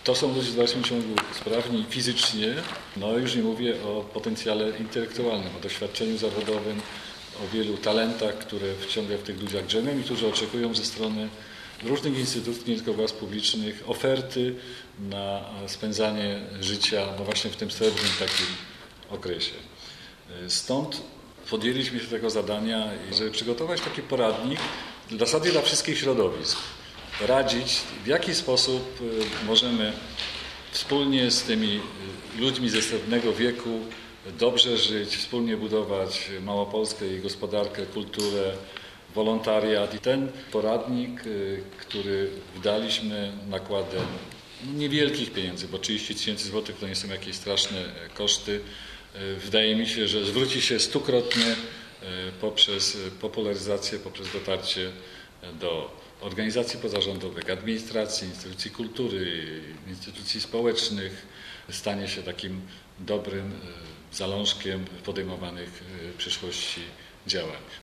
To są ludzie w dalszym ciągu sprawni fizycznie, no już nie mówię o potencjale intelektualnym, o doświadczeniu zawodowym, o wielu talentach, które ciągle w tych ludziach drzemią i którzy oczekują ze strony różnych instytucji, nie tylko władz publicznych, oferty na spędzanie życia no właśnie w tym srebrnym takim okresie. Stąd podjęliśmy się tego zadania, żeby przygotować taki poradnik w zasadzie dla wszystkich środowisk. Radzić, w jaki sposób możemy wspólnie z tymi ludźmi ze srebrnego wieku dobrze żyć, wspólnie budować Małopolskę, jej gospodarkę, kulturę, wolontariat. I ten poradnik, który wydaliśmy nakładem niewielkich pieniędzy, bo 30 000 złotych to nie są jakieś straszne koszty, wydaje mi się, że zwróci się stukrotnie poprzez popularyzację, poprzez dotarcie do organizacji pozarządowych, administracji, instytucji kultury, instytucji społecznych, stanie się takim dobrym zalążkiem podejmowanych w przyszłości działań.